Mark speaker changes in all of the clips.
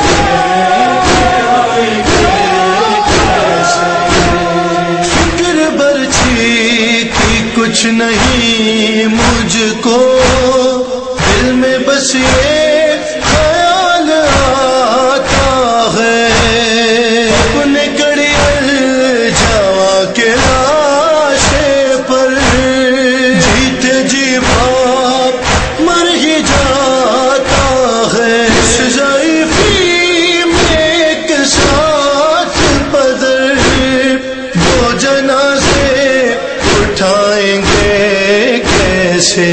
Speaker 1: فکر برچی کی کچھ نہیں مجھ کو، دل میں بس یہ خیال آتا ہے، اپنے کڑیل جوا کے لاشے پر جیتے جی باپ مر ہی جاتا ہے، اس ضعیفی میں ایک ساتھ بدر دو جنازے اٹھائیں گے کیسے؟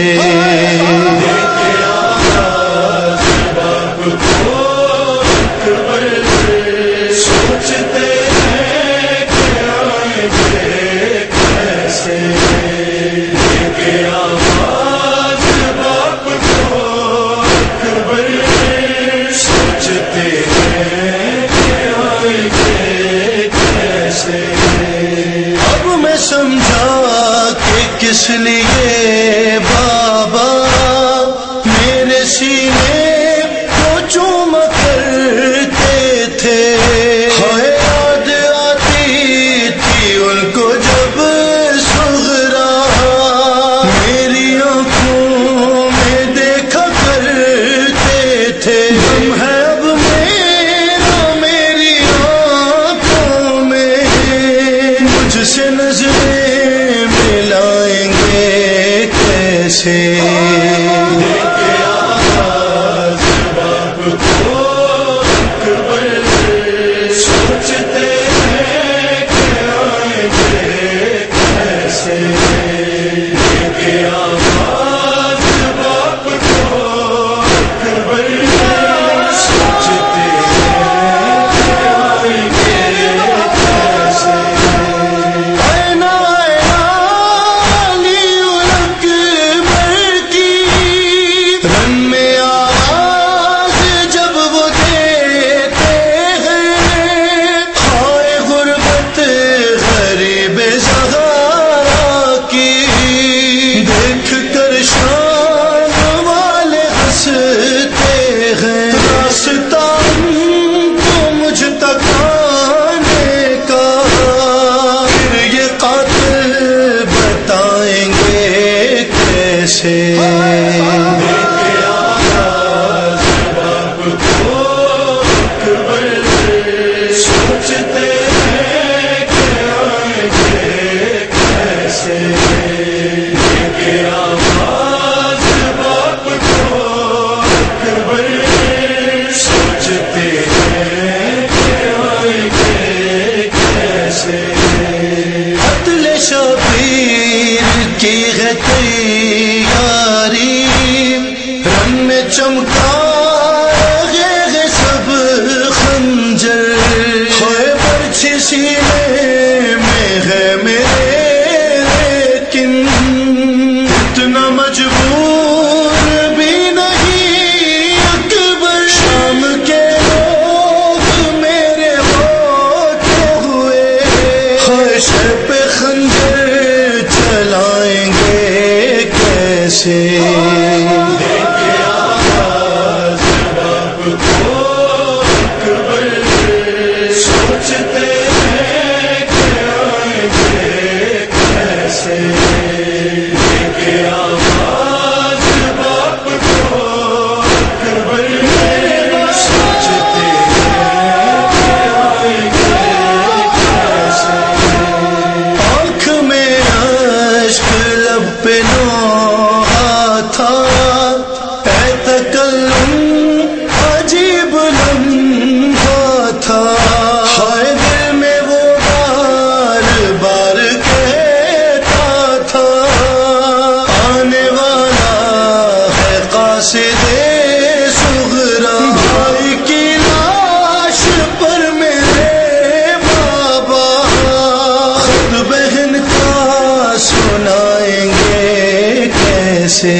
Speaker 1: اب میں سمجھا کہ کس لیے بابا میرے سینے کو چوما کرتے تھے، یاد آتی تھی ان کو جب صغرا میری آنکھوں میں دیکھا کرتے تھے، ہم ہے اب میرا میری آنکھوں میں، مجھ سے نظریں ملائیں گے کیسے؟ کیسے
Speaker 2: سوچتے ہیں کہ آئیں گے کیسے آواز باپ کو اکبر سوچتے ہیں کہ آئیں گے کیسے
Speaker 1: عدل شبیر کی ہے تیاری رن میں چمکا گئے سب خنجر ہوئے برچھی سینے میں ہے میرے لیکن اتنا مجبور بھی نہیں اکبر شام کے لوگ میرے ہوتے ہوئے خواہش پہ خنجر چلائیں گے کیسے
Speaker 2: سوچتے ہیں کہ آئیں گے کیسے آواز باپ کو اکبر سوچتے ہیں کہ آئیں گے کیسے
Speaker 1: آنکھ میں اشک لب پہ نوحہ تھا اے تکلم عجیب لمحہ تھا ہائے دل میں وہ بار بار کہتا تھا آنے والا ہے قاصد صغرا بھائی کی لاش پر میرے بابا خود بہن کا سنائیں گے کیسے